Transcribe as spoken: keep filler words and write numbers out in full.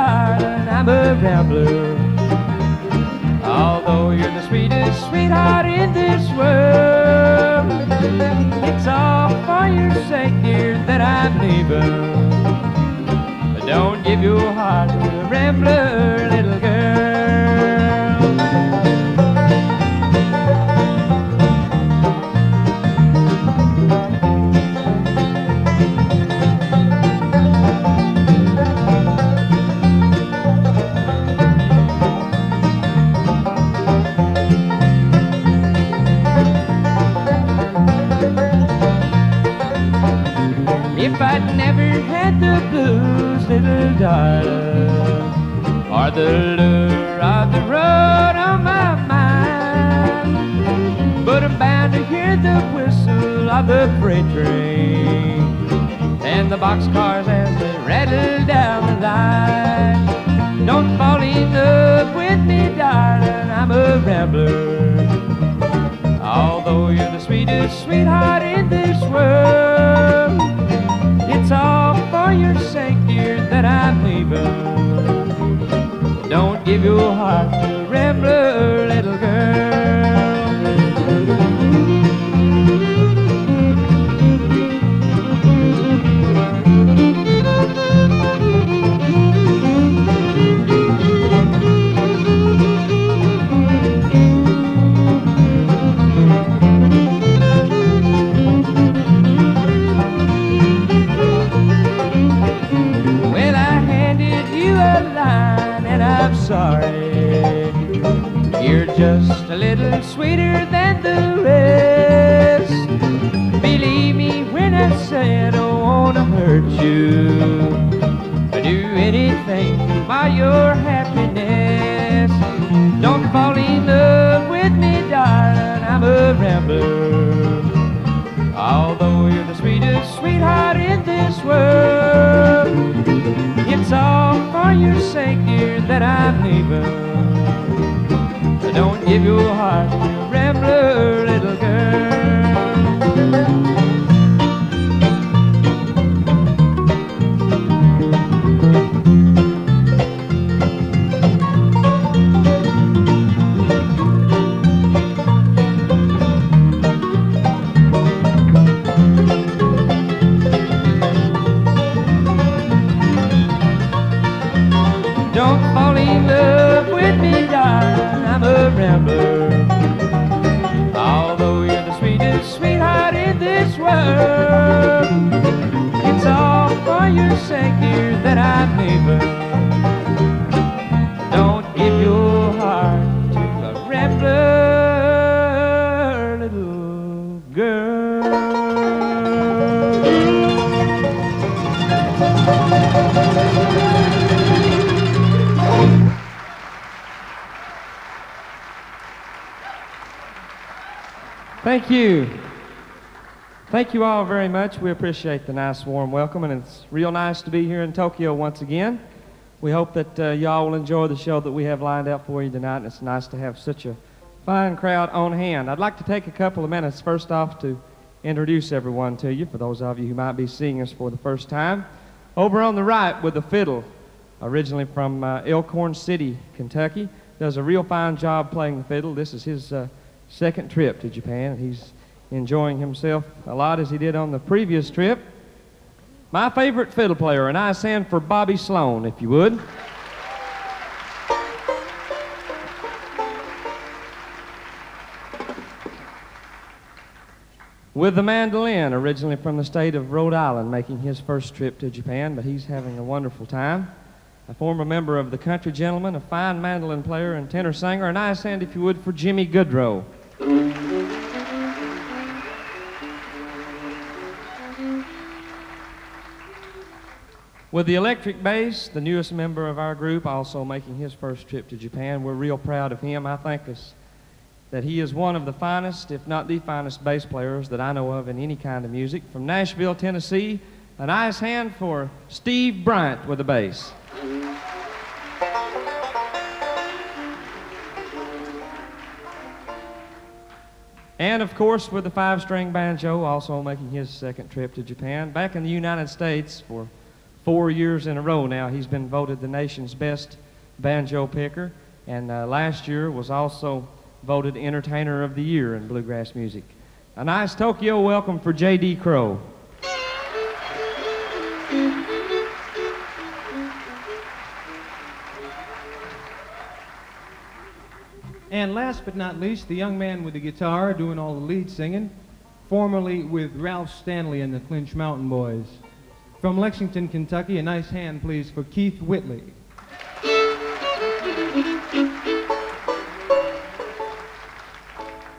darling, I'm a rambler. Although you're the sweetest sweetheart in this world, it's all for your sake, dear, that I'm leaving. Don't give your heart to a rambler, little girl. If I'd never had the blues, little darling, or the lure of the road on my mind, but I'm bound to hear the whistle of the freight train and the boxcars as they rattle down the line. Don't fall in love with me, darling, I'm a rambler. Although you're the sweetest sweetheart in this world, it's all for your sake, dear, that I'm leaving. Don't give your heart to a rambler, little girl. Sorry, you're just a little sweeter than the rest. Believe me when I say I don't wanna hurt you, I do anything for your happiness. Don't fall in love with me, darling, I'm a rambler. Although you're the sweetest sweetheart in this world, it's all for your sake, dear, that I'm leaving. Don't give your heart to a rambler, little girl. Don't fall in love with me, darling, I'm a rambler. Although you're the sweetest sweetheart in this world, it's all for your sake, dear, that I'm leaving. Don't give your heart to a rambler, little girl. Thank you. Thank you all very much. We appreciate the nice warm welcome, and it's real nice to be here in Tokyo once again. We hope that uh, y'all will enjoy the show that we have lined up for you tonight, and it's nice to have such a fine crowd on hand. I'd like to take a couple of minutes first off to introduce everyone to you, for those of you who might be seeing us for the first time. Over on the right with the fiddle, originally from uh, Elkhorn City, Kentucky, does a real fine job playing the fiddle. This is his uh, second trip to Japan, and he's enjoying himself a lot as he did on the previous trip. My favorite fiddle player, and I stand for Bobby Sloan, if you would. With the mandolin, originally from the state of Rhode Island, making his first trip to Japan, but he's having a wonderful time. A former member of the Country Gentlemen, a fine mandolin player and tenor singer, and I stand, if you would, for Jimmy Goodrow. With the electric bass, the newest member of our group, also making his first trip to Japan. We're real proud of him. I think this, that he is one of the finest, if not the finest, bass players that I know of in any kind of music. From Nashville, Tennessee, a nice hand for Steve Bryant with the bass. And, of course, with the five-string banjo, also making his second trip to Japan. Back in the United States for four years in a row now. He's been voted the nation's best banjo picker, and uh, last year was also voted Entertainer of the Year in bluegrass music. A nice Tokyo welcome for J D Crow. And last but not least, the young man with the guitar doing all the lead singing, formerly with Ralph Stanley and the Clinch Mountain Boys. From Lexington, Kentucky, a nice hand, please, for Keith Whitley.